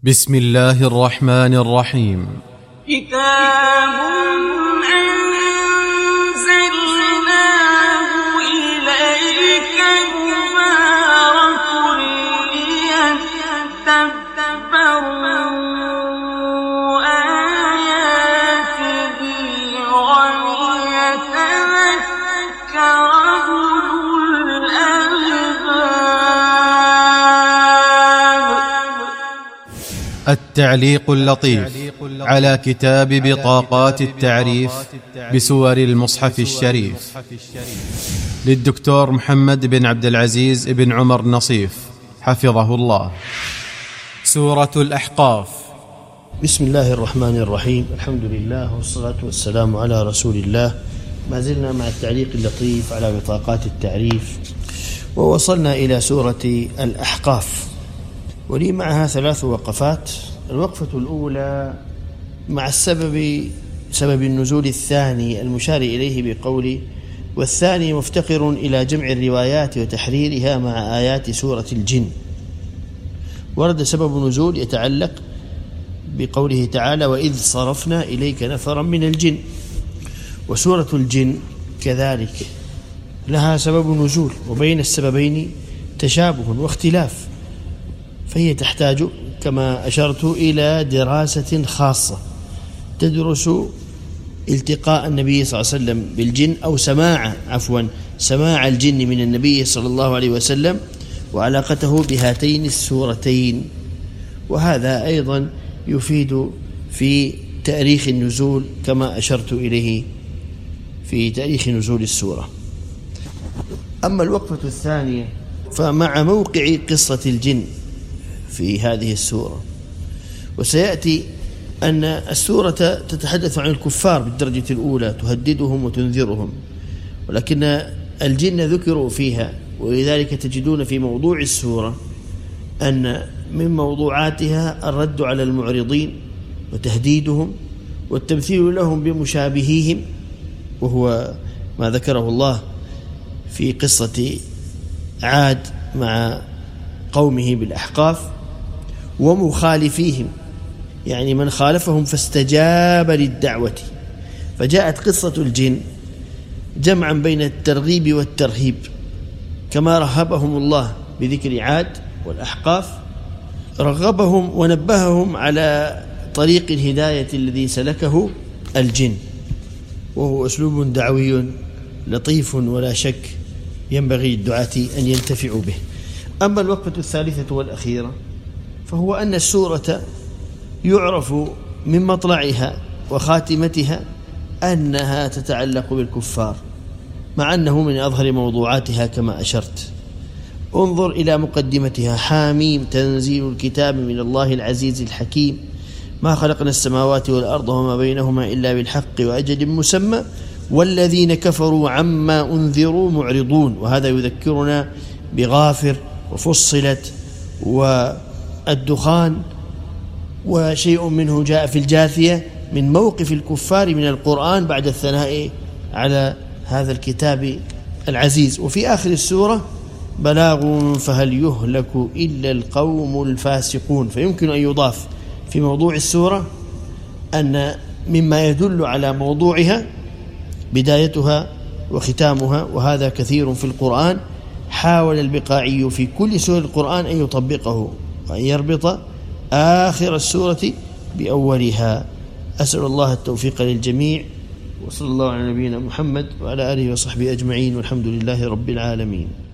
بسم الله الرحمن الرحيم. كتاب أنزلناه إليك مبارك ليدبروا آياته وليتذكر أولو الألباب. التعليق اللطيف على كتاب بطاقات التعريف بسور المصحف الشريف للدكتور محمد بن عبد العزيز بن عمر نصيف حفظه الله. سورة الأحقاف. بسم الله الرحمن الرحيم. الحمد لله والصلاة والسلام على رسول الله. ما زلنا مع التعليق اللطيف على بطاقات التعريف، ووصلنا إلى سورة الأحقاف، ولي معها 3 وقفات. الوقفة الأولى مع سبب النزول الثاني المشار إليه بقوله والثاني مفتقر إلى جمع الروايات وتحريرها مع آيات سورة الجن. ورد سبب نزول يتعلق بقوله تعالى وإذ صرفنا إليك نفرا من الجن، وسورة الجن كذلك لها سبب نزول، وبين السببين تشابه واختلاف، فهي تحتاج كما أشرت إلى دراسة خاصة تدرس التقاء النبي صلى الله عليه وسلم بالجن، أو سماع الجن من النبي صلى الله عليه وسلم وعلاقته بهاتين السورتين. وهذا أيضا يفيد في تاريخ النزول كما أشرت إليه في تاريخ نزول السورة. أما الوقفة الثانية فمع موقع قصة الجن في هذه السورة، وسيأتي أن السورة تتحدث عن الكفار بالدرجة الأولى، تهددهم وتنذرهم، ولكن الجن ذكروا فيها، ولذلك تجدون في موضوع السورة أن من موضوعاتها الرد على المعرضين وتهديدهم والتمثيل لهم بمشابهيهم، وهو ما ذكره الله في قصة عاد مع قومه بالأحقاف، ومخالفيهم يعني من خالفهم فاستجاب للدعوة. فجاءت قصة الجن جمعا بين الترغيب والترهيب، كما رهبهم الله بذكر عاد والأحقاف، رغبهم ونبههم على طريق الهداية الذي سلكه الجن، وهو أسلوب دعوي لطيف ولا شك ينبغي الدعاة أن ينتفعوا به. أما الوقفة الثالثة والأخيرة فهو أن السورة يعرف من مطلعها وخاتمتها أنها تتعلق بالكفار، مع أنه من أظهر موضوعاتها كما أشرت. انظر إلى مقدمتها: حاميم تنزيل الكتاب من الله العزيز الحكيم، ما خلقنا السماوات والأرض وما بينهما إلا بالحق وأجل مسمى والذين كفروا عما أنذروا معرضون. وهذا يذكرنا بغافر وفصلت والدخان، وشيء منه جاء في الجاثية من موقف الكفار من القرآن بعد الثناء على هذا الكتاب العزيز. وفي آخر السورة بلاغ فهل يهلك إلا القوم الفاسقون. فيمكن أن يضاف في موضوع السورة أن مما يدل على موضوعها بدايتها وختامها، وهذا كثير في القرآن. حاول البقاعي في كل سورة القرآن أن يطبقه وأن يربط آخر السورة بأولها. أسأل الله التوفيق للجميع، وصلى الله على نبينا محمد وعلى آله وصحبه أجمعين، والحمد لله رب العالمين.